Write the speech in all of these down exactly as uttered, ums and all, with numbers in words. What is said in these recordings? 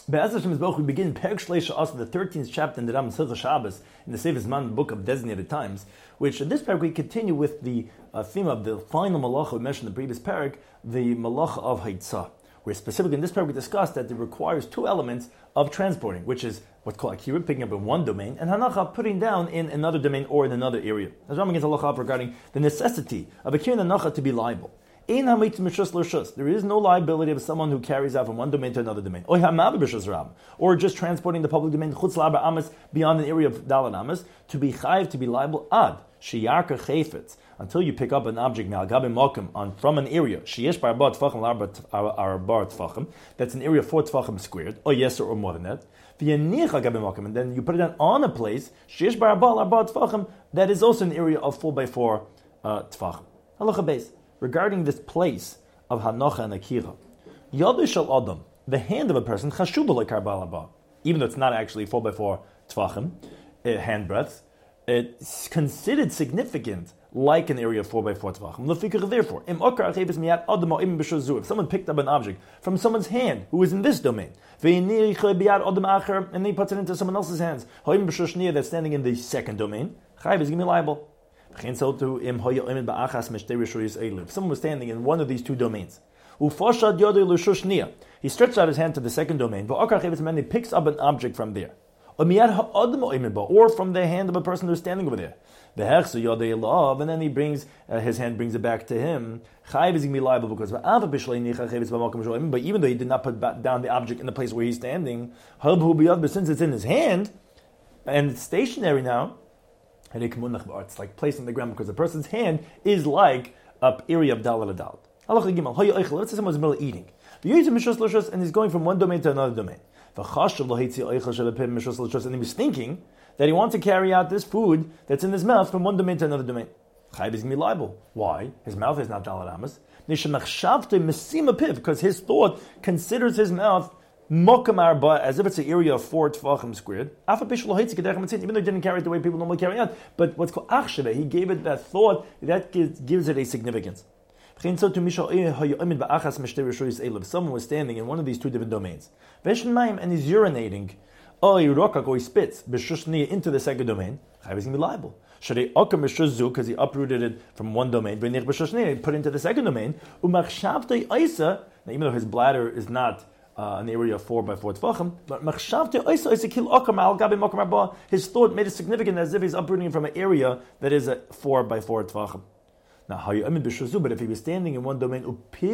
Be'ez Hashem Yisborach, we begin Perek Shleisha Asa, the thirteenth chapter in the Ram Silcha Shabbos, in the Sefer Zman book of Designated Times, which in this parak we continue with the uh, theme of the final malacha we mentioned in the previous parak, the malacha of Haitzah, where specifically in this parak we discussed that it requires two elements of transporting, which is what's called akira, picking up in one domain, and hanacha, putting down in another domain or in another area. As Rambam gets halacha regarding the necessity of akira and hanacha to be liable. There is no liability of someone who carries out from one domain to another domain. Or just transporting the public domain beyond an area of Dalan Amas, to be chayiv, to be liable, ad, sheyarka chayfetz, until you pick up an object on from an area, that's an area of four tfachim squared, or yes or more than that, and then you put it on a place, that is also an area of four by four uh, tfachim. Halacha beis. Regarding this place of Hanocha and Akira, Yadu Shal Adam, the hand of a person, Chashuba Lekar Balaba, even though it's not actually four by four Tvachim, uh, hand breadths, it's considered significant like an area of four by four Tvachim. Therefore, if someone picked up an object from someone's hand who is in this domain, and then he puts it into someone else's hands, that's standing in the second domain, Chayiv is going to be liable. If someone was standing in one of these two domains, he stretched out his hand to the second domain, and he picks up an object from there, or from the hand of a person who's standing over there, and then he brings uh, his hand brings it back to him. Chayiv is going to be liable because, but even though he did not put down the object in the place where he's standing, since it's in his hand and it's stationary now, it's like placed on the ground because the person's hand is like an area of dalal adal. Let's say someone's in the middle of eating, and he's going from one domain to another domain. And he was thinking that he wants to carry out this food that's in his mouth from one domain to another domain. Chayiv is going to be liable. Why? His mouth is not dalal amas. Because his thought considers his mouth Mokam arba, as if it's an area of four tefachim squared. Even though he didn't carry it the way people normally carry out, but what's called achshava, he gave it that thought, that gives, gives it a significance. If someone was standing in one of these two different domains, and he's urinating, or he spits into the second domain, Chayiv is going to be liable. Because he uprooted it from one domain, he put it into the second domain, now, even though his bladder is not Uh, an area of four by four tefachim, but his thought made it significant as if he's uprooting from an area that is a four by four tefachim. Now, but if he was standing in one domain,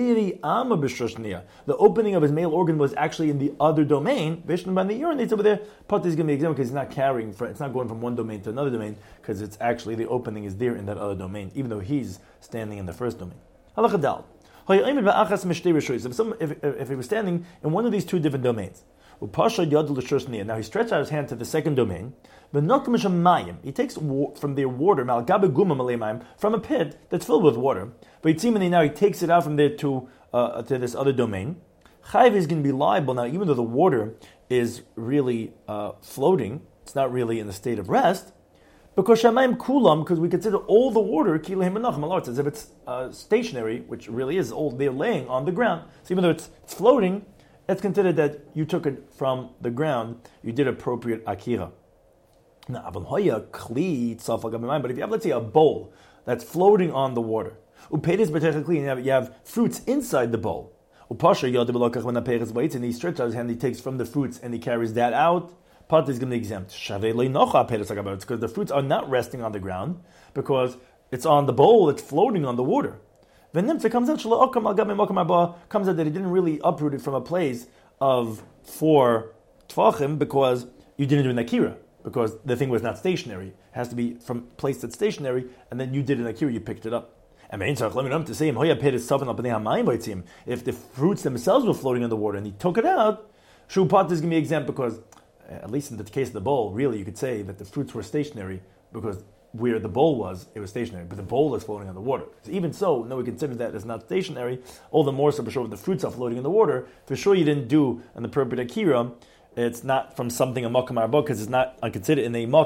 the opening of his male organ was actually in the other domain. By the urinates over there, Pati is going to be exempt because he's not carrying, for, it's not going from one domain to another domain because it's actually the opening is there in that other domain, even though he's standing in the first domain. Halakha dal. If, some, if, if he was standing in one of these two different domains, now he stretched out his hand to the second domain, he takes from their water from a pit that's filled with water, but now he takes it out from there to uh, to this other domain. Chayiv is going to be liable now, even though the water is really uh, floating, it's not really in the state of rest. Because Shamayim Kulam, because we consider all the water Kilahim Menachem, as if it's uh, stationary, which really is all they're laying on the ground. So even though it's, it's floating, it's considered that you took it from the ground, you did appropriate akira. Now, but if you have, let's say, a bowl that's floating on the water, and you have fruits inside the bowl, and he stretches out his hand, he takes from the fruits and he carries that out, Pat is going to be exempt. Because the fruits are not resting on the ground, because it's on the bowl, it's floating on the water. Venimtza comes out, comes out that he didn't really uproot it from a place of four tvachim because you didn't do an akira, because the thing was not stationary. It has to be from a place that's stationary, and then you did an akira, you picked it up. And to say him, if the fruits themselves were floating in the water and he took it out, Shupat is going to be exempt because, at least in the case of the bowl, really you could say that the fruits were stationary because where the bowl was, it was stationary, but the bowl is floating on the water. So even so, no, we consider that as not stationary, all the more so for sure the fruits are floating in the water. For sure you didn't do an appropriate akira, it's not from something a makam arba, because it's not considered in a makam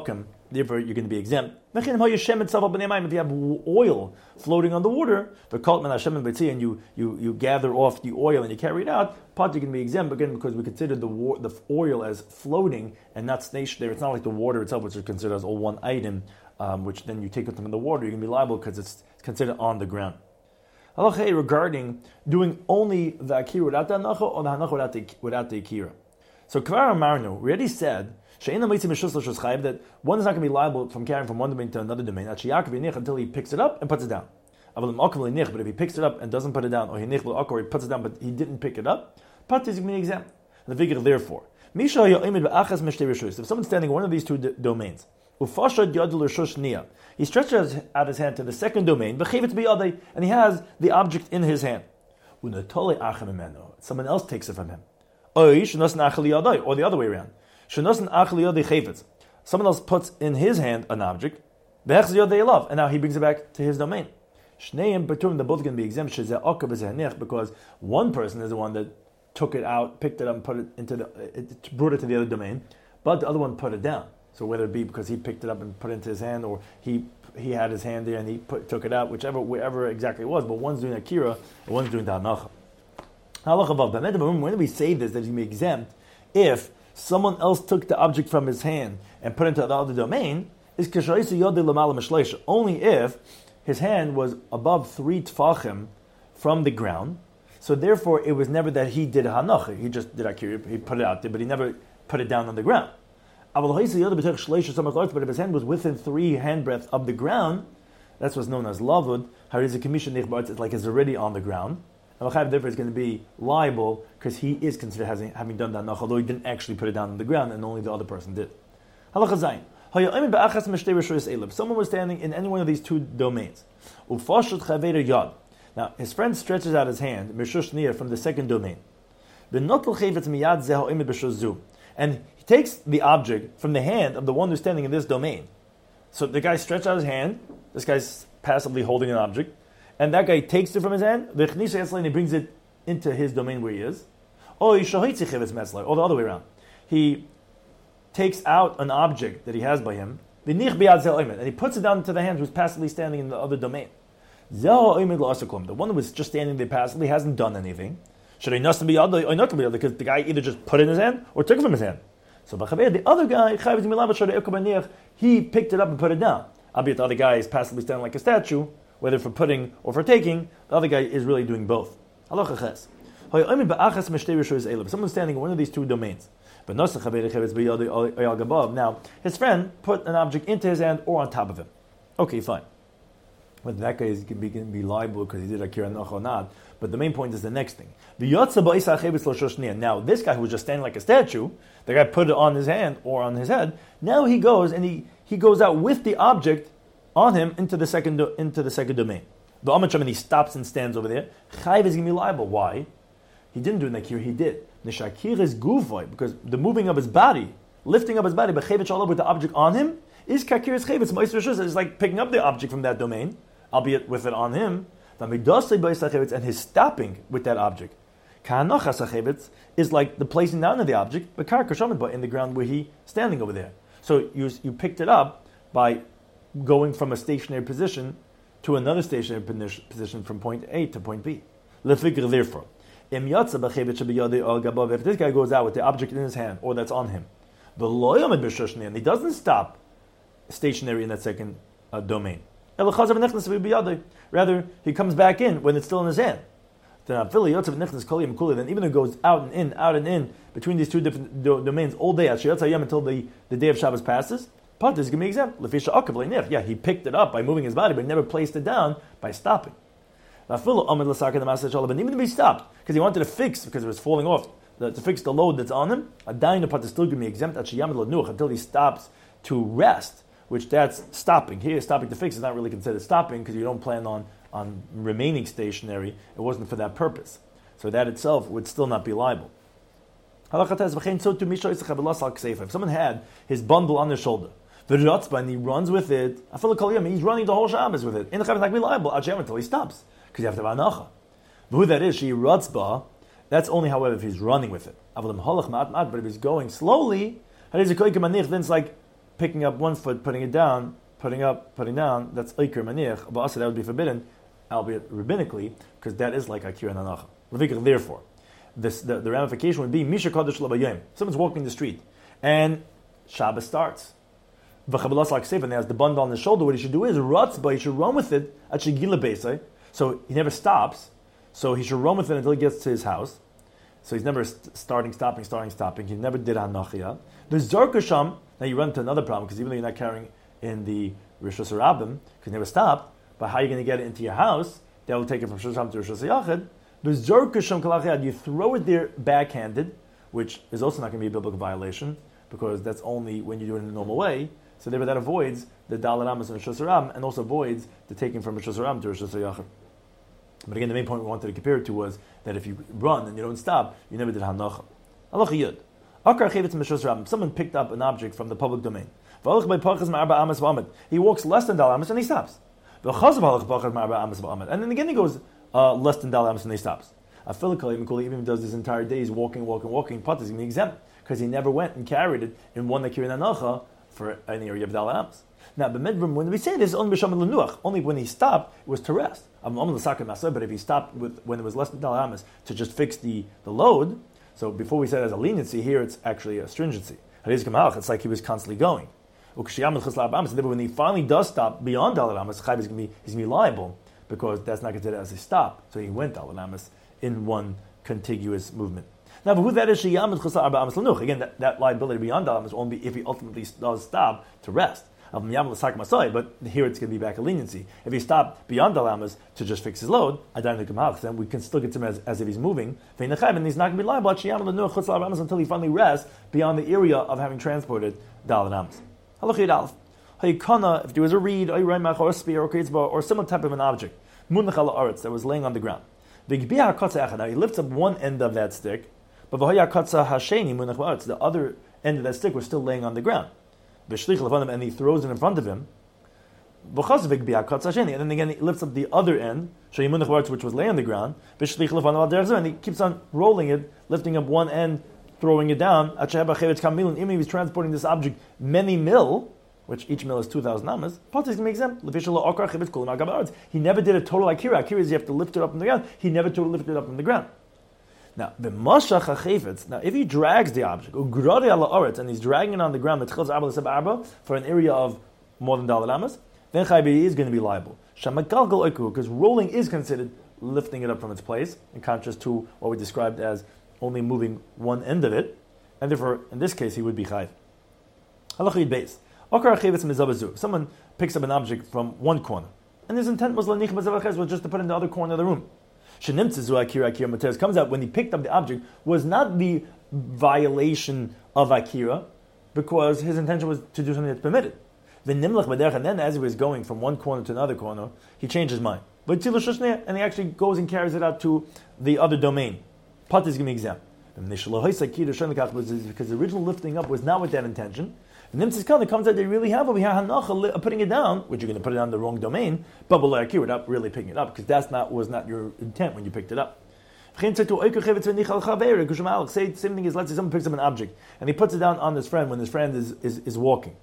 therefore you're going to be exempt. If you have oil floating on the water, and you, you, you gather off the oil and you carry it out, part you can be exempt again because we consider the wa- the oil as floating and not stationary. It's not like the water itself, which is considered as all one item, um, which then you take it from the water, you can be liable because it's considered on the ground. Halacha regarding doing only the akira without the hanacha or the hanacha without the, without the akira. So Kvar Amarnu, we already said that one is not going to be liable from carrying from one domain to another domain until he picks it up and puts it down. But if he picks it up and doesn't put it down, or he puts it down but he didn't pick it up, part is going to be exempt. The figure therefore, if someone's standing in one of these two d- domains, he stretches out his hand to the second domain, and he has the object in his hand. Someone else takes it from him. Or the other way around. Someone else puts in his hand an object, and now he brings it back to his domain. They're both going to be exempt because one person is the one that took it out, picked it up, and put it into the, it brought it to the other domain, but the other one put it down. So whether it be because he picked it up and put it into his hand, or he he had his hand there and he put, took it out, whichever wherever exactly it was, but one's doing akira and one's doing the hanacha. When we say this, that he's going to be exempt, if someone else took the object from his hand and put it into the other domain, is only if his hand was above three tfachim from the ground. So therefore, it was never that he did hanacha. He just did akira. He put it out there, but he never put it down on the ground. But if his hand was within three handbreadth of the ground, that's what's known as lavud. It's like it's already on the ground. And therefore, it's going to be liable because he is considered having, having done that hanacha, although he didn't actually put it down on the ground, and only the other person did. Halacha zayin. If someone was standing in any one of these two domains, now his friend stretches out his hand from the second domain, and he takes the object from the hand of the one who's standing in this domain. So the guy stretches out his hand, this guy's passively holding an object, and that guy takes it from his hand, and he brings it into his domain where he is, or the other way around. He takes out an object that he has by him, and he puts it down to the hand who's passively standing in the other domain. The one who was just standing there passively hasn't done anything. Should I not be other or not be other? Because the guy either just put it in his hand or took it from his hand. So the other guy, he picked it up and put it down. Albeit the other guy is passively standing like a statue, whether for putting or for taking, the other guy is really doing both. If someone's standing in one of these two domains, now his friend put an object into his hand or on top of him. Okay, fine. Whether that guy is going to be, be liable because he did akira hanacha or not, but the main point is the next thing. Now this guy who was just standing like a statue, the guy put it on his hand or on his head. Now he goes and he, he goes out with the object on him into the second do, into the second domain. The Amacham, and he stops and stands over there. Chayv is going to be liable. Why? He didn't do an akira. He did. Nishakir is guvoi, because the moving of his body, lifting up his body, but chayvet shalom with the object on him is kakir is chayvet. It's like picking up the object from that domain, albeit with it on him. And his stopping with that object, is like the placing down of the object, but in the ground where he's standing over there. So you you picked it up by going from a stationary position to another stationary position from point A to point B. Therefore, if this guy goes out with the object in his hand or that's on him, and he doesn't stop stationary in that second uh, domain. Rather, he comes back in when it's still in his hand. Then even though it goes out and in, out and in between these two different do- domains all day until the, the day of Shabbos passes, part is going to be exempt. Yeah, he picked it up by moving his body, but he never placed it down by stopping. But even if he stopped, because he wanted to fix, because it was falling off, the, to fix the load that's on him, a dying part is still going to be exempt until he stops to rest, which that's stopping. Here, stopping to fix is not really considered stopping because you don't plan on, on remaining stationary. It wasn't for that purpose. So that itself would still not be liable. If someone had his bundle on their shoulder, and he runs with it, he's running the whole Shabbos with it. It's not going to be liable until he stops, because you have to have anacha. Who that is, she rutzba, that's only, however, if he's running with it. But if he's going slowly, then it's like picking up one foot, putting it down, putting up, putting down, that's Iker Maniach, but also that would be forbidden, albeit rabbinically, because that is like Akira Nanacha. Therefore, this, the, the ramification would be Misha Kodesh Labayim. Someone's walking the street, and Shabbos starts. And has the bundle on his shoulder. What he should do is Ratzba, he should run with it at Shegila Beisai. So he never stops. So he should run with it until he gets to his house. So he's never st- starting, stopping, starting, stopping. He never did Hanachia. There's Zarkasham. Now you run into another problem, because even though you're not carrying in the Rishus Harabim, because you never stopped, but how are you going to get it into your house? That will take it from Rishus Harabim to Rishus Yachid. There's Zarkasham Kalachiyad. You throw it there backhanded, which is also not going to be a biblical violation, because that's only when you do it in the normal way. So therefore that avoids the Dalet Amos and Rishus Harabim, and also avoids the taking from Rishus Harabim to Rishus Yachid. But again, the main point we wanted to compare it to was that if you run and you don't stop, you never did Hanacha. Halacha Yud. Akar Chevetz Mishus Harabim. Someone picked up an object from the public domain. He walks less than Dalet Amos and he stops. And then again he goes uh, less than Dalet Amos and he stops. Even does this entire day, he's walking, walking, walking. Pat is going to be exempt because he never went and carried it in one Akira Nanacha for an area of Dalet Amos. Now, when we say this, only when he stopped, it was to rest. But if he stopped with, when it was less than Dalet Amos to just fix the, the load, so before we said as a leniency, here it's actually a stringency. It's like he was constantly going. When he finally does stop beyond Dalet Amos, he's going to be he's going to be liable because that's not considered as a stop. So he went Dalet Amos in one contiguous movement. Now, but who that is? Again, that, that liability beyond Dalet Amos will only be if he ultimately does stop to rest. But here it's going to be back a leniency. If he stopped beyond Dalet Amos to just fix his load, then we can still get him as, as if he's moving. And he's not going to be liable until he finally rests beyond the area of having transported Dalet Amos. If there was a reed, or a spear, or some type of an object that was laying on the ground. Now he lifts up one end of that stick, but the other end of that stick was still laying on the ground. And he throws it in front of him. And then again he lifts up the other end, which was laying on the ground, and he keeps on rolling it, lifting up one end, throwing it down. Even if he's transporting this object many mil, which each mil is two thousand amas, Potter is going to be exempt. He never did a total akira. Akira is you have to lift it up from the ground. He never totally lifted it up from the ground. Now, the mashach hachefetz. Now, if he drags the object, and he's dragging it on the ground, for an area of more than Dalet Amos, then Chaybi is going to be liable. Because rolling is considered lifting it up from its place, in contrast to what we described as only moving one end of it, and therefore, in this case, he would be Chayv. Halachid beis. Someone picks up an object from one corner, and his intent was was just to put it in the other corner of the room. Comes out when he picked up the object was not the violation of Akira, because his intention was to do something that's permitted. And then as he was going from one corner to another corner, he changed his mind. And he actually goes and carries it out to the other domain. Pat is going to be exempt. Because the original lifting up was not with that intention. And then it comes out they really have over here hanacha putting it down, which you're going to put it on the wrong domain, but without really picking it up, because that's not was not your intent when you picked it up. Say the same thing is, let's say someone picks up an object and he puts it down on his friend when his friend is, is, is walking.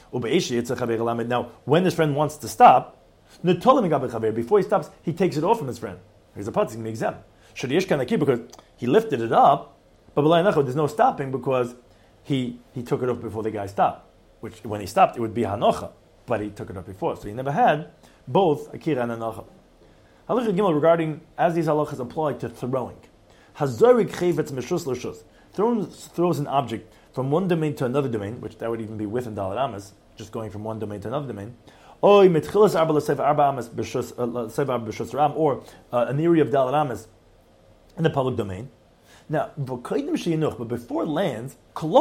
Now, when his friend wants to stop, before he stops, he takes it off from his friend. He's a part, he's going to be exempt. Because he lifted it up, but there's no stopping because he he took it off before the guy stopped. Which, when he stopped, it would be hanocha, but he took it off before. So he never had both akira and hanocha. Halacha Gimel regarding, as these halachas apply to throwing. Hazorik chevetz meshus l'shus. Throws, throws an object from one domain to another domain, which that would even be within Dalet Amos, just going from one domain to another domain. Or mitchilas arba l'sev arba amas b'shus b'shus ram, or uh, an area of Dalet Amos in the public domain. Now, but before it lands,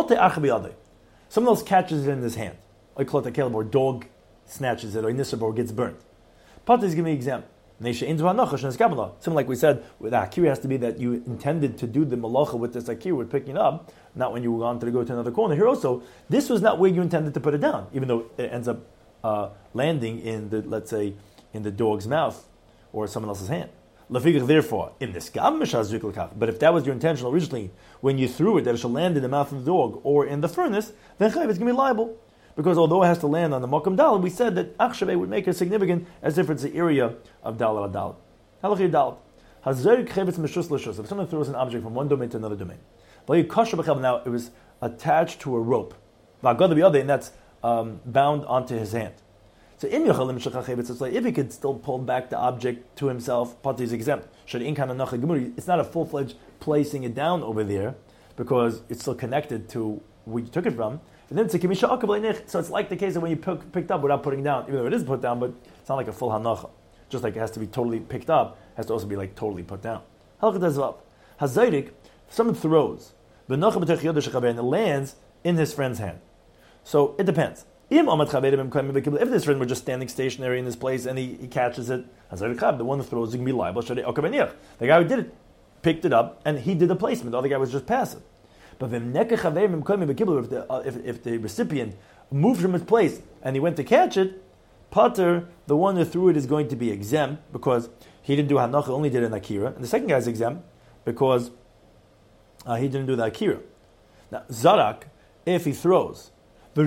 someone else catches it in his hand, or dog snatches it, or nisab, or gets burnt. Pat is going to be exempt. Something like we said, with akira has to be that you intended to do the malacha with this akira, with picking it up, not when you wanted to go to another corner. Here also, this was not where you intended to put it down, even though it ends up uh, landing in the, let's say, in the dog's mouth or someone else's hand. Therefore, in this but if that was your intention originally, when you threw it, that it should land in the mouth of the dog or in the furnace, then Chayv is going to be liable. because although it has to land on the Mokum Dal, we said that Achshaveh would make it significant as if it's the area of Dal Dal. Halakhi Dal. Hazer Chevetz Meshus Leshus. If someone throws an object from one domain to another domain, now it was attached to a rope, and that's um, bound onto his hand. So it's like if he could still pull back the object to himself, Pati is exempt. It's not a full-fledged placing it down over there because it's still connected to where you took it from. And then it's a kimisha akabla. So it's like the case of when you pick, picked up without putting it down, even though it is put down, but it's not like a full hanacha. Just like it has to be totally picked up, it has to also be like totally put down. Hazaydik, someone throws and it lands in his friend's hand. So it depends. If this friend were just standing stationary in this place and he, he catches it, the one who throws it can be liable. The guy who did it picked it up and he did the placement. The other guy was just passive. But if the, uh, if, if the recipient moved from his place and he went to catch it, Pater, the one who threw it, is going to be exempt because he didn't do hanacha, only did an akira. And the second guy is exempt because uh, he didn't do the akira. Now, Zarak, if he throws, and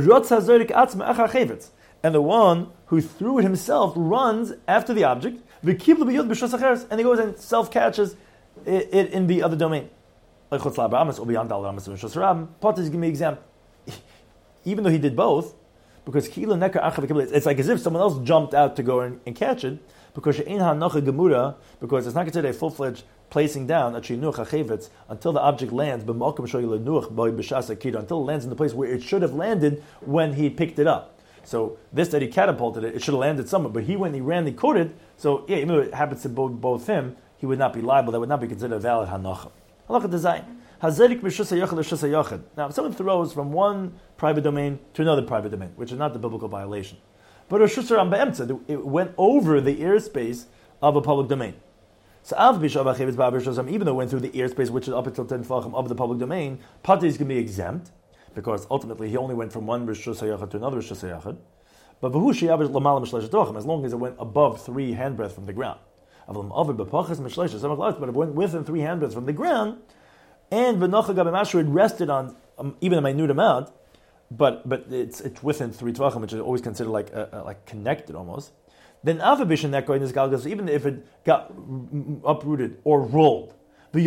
the one who threw it himself runs after the object, and he goes and self-catches it, it in the other domain. Pot is going to be exempt. Even though he did both, because it's like as if someone else jumped out to go and, and catch it, because because it's not considered a full-fledged placing down until the object lands, until it lands in the place where it should have landed when he picked it up. So this that he catapulted it, it should have landed somewhere, but he when he ran, he caught it. So yeah, even though it happens to both, both him, he would not be liable. That would not be considered a valid hanacha. Halacha design. Now, if someone throws from one private domain to another private domain, which is not the biblical violation, but it went over the airspace of a public domain. So even though it went through the airspace, which is up until ten tefachim of the public domain, Pati is going to be exempt, because ultimately he only went from one Rishus HaYachad to another Rishus HaYachad. But as long as it went above three handbreadth from the ground. But if it went within three handbreadths from the ground, and it rested on um, even a minute amount, but but it's it's within three tvachim, which is always considered like uh, uh, like connected almost. Then avabishin that in this galgal, so even if it got uprooted or rolled, and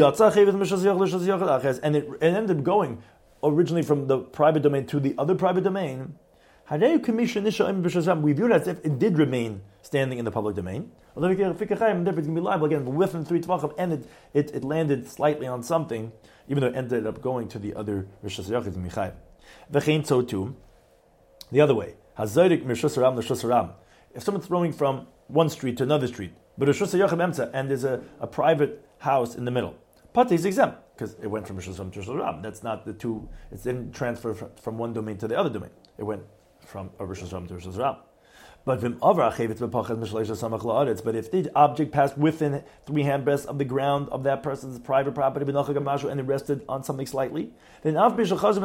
it, it ended up going originally from the private domain to the other private domain, we view it as if it did remain standing in the public domain. Although it's going to be liable again within three tvachim, and it, it, it landed slightly on something, even though it ended up going to the other Rishus HaYachid Michayv. V'chein so too, the other way. Hazaydik Rishus HaRam l'Rishus HaRam. If someone's throwing from one street to another street, but Rishus HaYachid Emtza, and there's a, a private house in the middle, Pati is exempt because it went from Rishus HaRam to Rishus HaRam. That's not the two. It didn't transfer from, from one domain to the other domain. It went from a Rishus HaRam to Rishus HaRam. But but if the object passed within three handbreadths of the ground of that person's private property, and it rested on something slightly, then even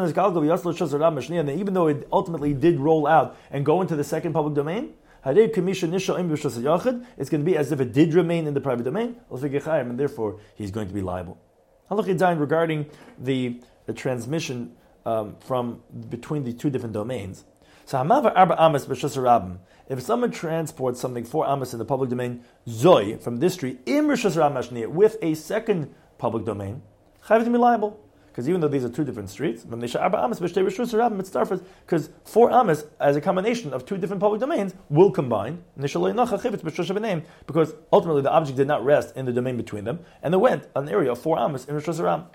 though it ultimately did roll out and go into the second public domain, it's going to be as if it did remain in the private domain, and therefore he's going to be liable. Regarding the, the transmission um, from between the two different domains. So if someone transports something four amas in the public domain, zoy, from this street, im Rishus HaRam with a second public domain, chayv to be liable. Because even though these are two different streets, because four amas as a combination of two different public domains will combine, because ultimately the object did not rest in the domain between them, and it went an area of four amas in Rishus HaRam.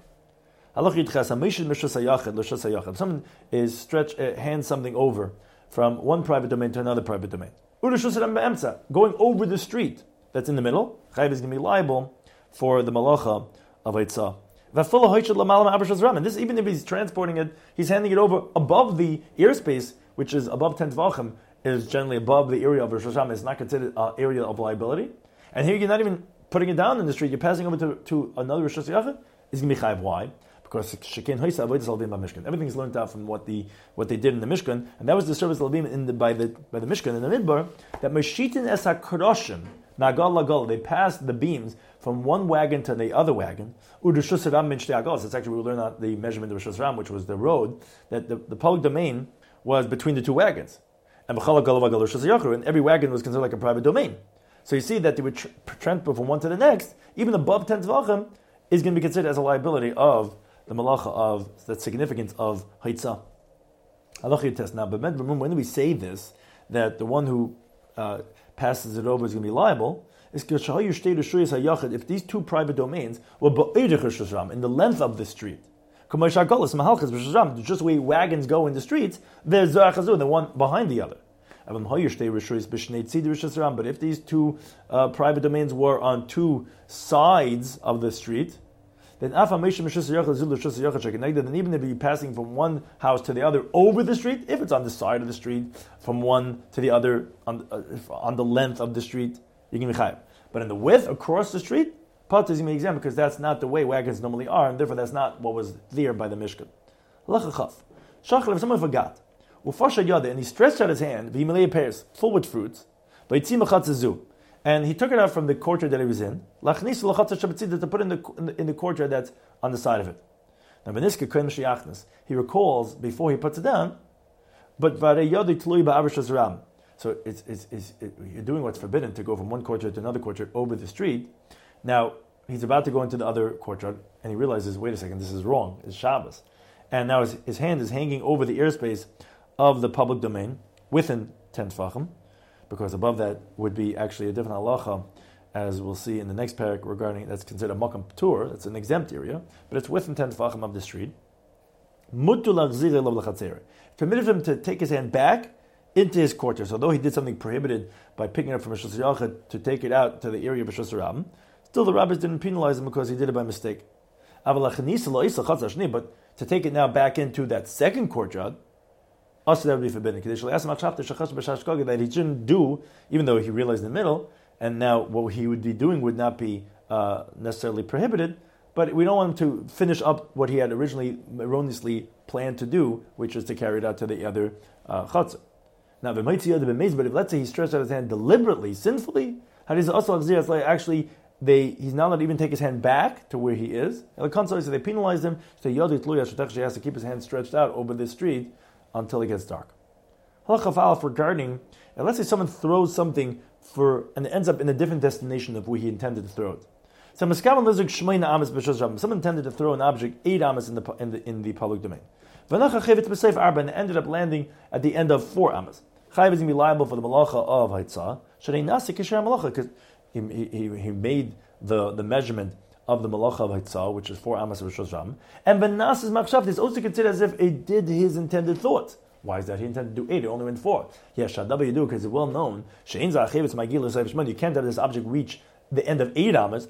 Someone is stretch uh, hands something over from one private domain to another private domain. Going over the street that's in the middle, Chayv is going to be liable for the malacha of Eitzah. And this, even if he's transporting it, he's handing it over above the airspace, which is above ten tvachim, is generally above the area of Rosh Hashanah. It's not considered an area of liability. And here you're not even putting it down in the street, you're passing over to, to another Rosh Hashanah, it's going to be Chayv. Why? Because everything is learned out from what the what they did in the Mishkan, and that was the service in the, by the by the Mishkan in the Midbar. That Meshitin es hakroshim nagal lagal, they passed the beams from one wagon to the other wagon. Udeshus Ram min shtei agalos. It's actually we learned out the measurement of Rishus HaRam, which was the road that the, the public domain was between the two wagons. And and every wagon was considered like a private domain. So you see that they would tr- transport from one to the next, even above ten tvachim, is going to be considered as a liability of the malacha of the significance of haitzah. Halacha test now, but when we say this, that the one who uh, passes it over is going to be liable, is if these two private domains were in the length of the street, just the way wagons go in the streets, there's the one behind the other. But if these two uh, private domains were on two sides of the street, then even if you're passing from one house to the other over the street, if it's on the side of the street, from one to the other on, uh, on the length of the street, you can be chayav. But in the width across the street, Pat is going to be exempt because that's not the way wagons normally are, and therefore that's not what was there by the Mishkan. Shachar, if someone forgot, and he stretched out his hand, full with fruits, and he took it out from the courtyard that he was in, to put in the, in the, in the courtyard that's on the side of it. Now, he recalls before he puts it down, but so it's, it's, it's, it, you're doing what's forbidden to go from one courtyard to another courtyard over the street. Now, he's about to go into the other courtyard, and he realizes, wait a second, this is wrong, it's Shabbos. And now his, his hand is hanging over the airspace of the public domain, within ten tefachim, because above that would be actually a different halacha, as we'll see in the next parak regarding, that's considered a makam ptur, that's an exempt area, but it's within ten tefachim of the street. Permitted him to take his hand back into his courtyard. So although he did something prohibited by picking it up from Rishus Yachid to take it out to the area of Rishus Rabim, still the rabbis didn't penalize him because he did it by mistake. But to take it now back into that second courtyard, also that would be forbidden. That he shouldn't do, even though he realized in the middle, and now what he would be doing would not be uh, necessarily prohibited, but we don't want him to finish up what he had originally erroneously planned to do, which is to carry it out to the other uh, chatzah. Now, but if let's say he stretched out his hand deliberately, sinfully, actually, they he's not allowed to even take his hand back to where he is. And the so they penalized him. So he has to keep his hand stretched out over the street until it gets dark. Halacha regarding, and let's say someone throws something for and it ends up in a different destination of where he intended to throw it. So someone intended to throw an object eight amas in the in the in the public domain. And it ended up landing at the end of four amas. Chayav is going to be liable for the malacha of haitzah. Because he, he, he made the, the measurement of the malacha of haitzah, which is four amas of Rosh Hashanah. And benas's machshav is also considered as if it did his intended thought. Why is that? He intended to do eight, it only went four. Yes, shadav you do, because it's well known. You can't have this object reach the end of eight amas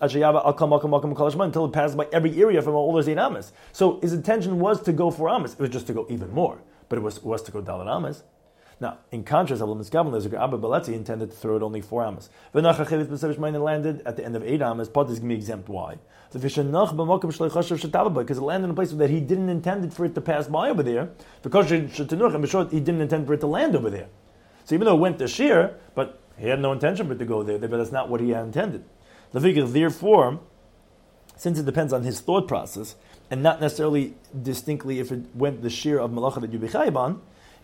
until it passes by every area from all those eight amas. So his intention was to go four amas. It was just to go even more, but it was, was to go dalet amas. Now, in contrast, Abba Balati intended to throw it only four amas. It landed at the end of eight amas. Pot is going to be exempt. Why? Because it landed in a place that he didn't intend for it to pass by over there. Because he didn't intend for it to land over there. So even though it went to shear, but he had no intention for it to go there, but that's not what he had intended. Therefore, since it depends on his thought process, and not necessarily distinctly if it went the shear of malacha that you be chayav on,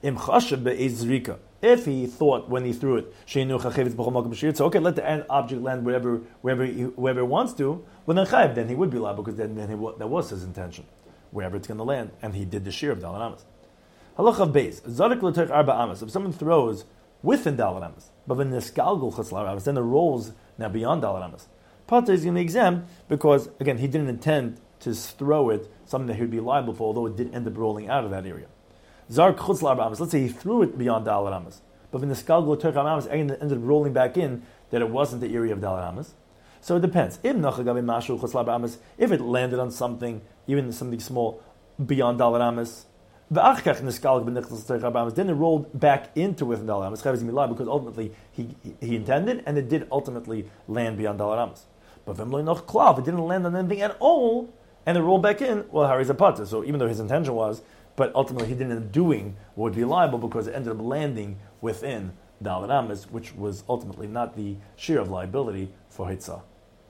if he thought when he threw it, so okay, let the object land wherever wherever he, wherever it wants to, well then chayav, then he would be liable because then, then he, that was his intention, wherever it's going to land, and he did the shear of dalet amas. Halacha beis zadik l'teich arba amas. If someone throws within dalet amas, but when the skalgul chaslar amas, then the rolls now beyond dalet amas, Pata is going to be exempt because again he didn't intend to throw it something that he would be liable for, although it did end up rolling out of that area. Zark chutzlar amas. Let's say he threw it beyond dalet amas, but when the skalgul teich amas ended up rolling back in, that it wasn't the area of dalet amas. So it depends. If it landed on something, even something small beyond dalet amas, then it rolled back into within dalet amas, because ultimately he he intended, and it did ultimately land beyond dalet amas. But if it didn't land on anything at all, and it rolled back in, well, Harry's a pater. So even though his intention was, but ultimately he didn't end up doing what would be liable because it ended up landing within dalet amas, which was ultimately not the shear of liability for Hitzah.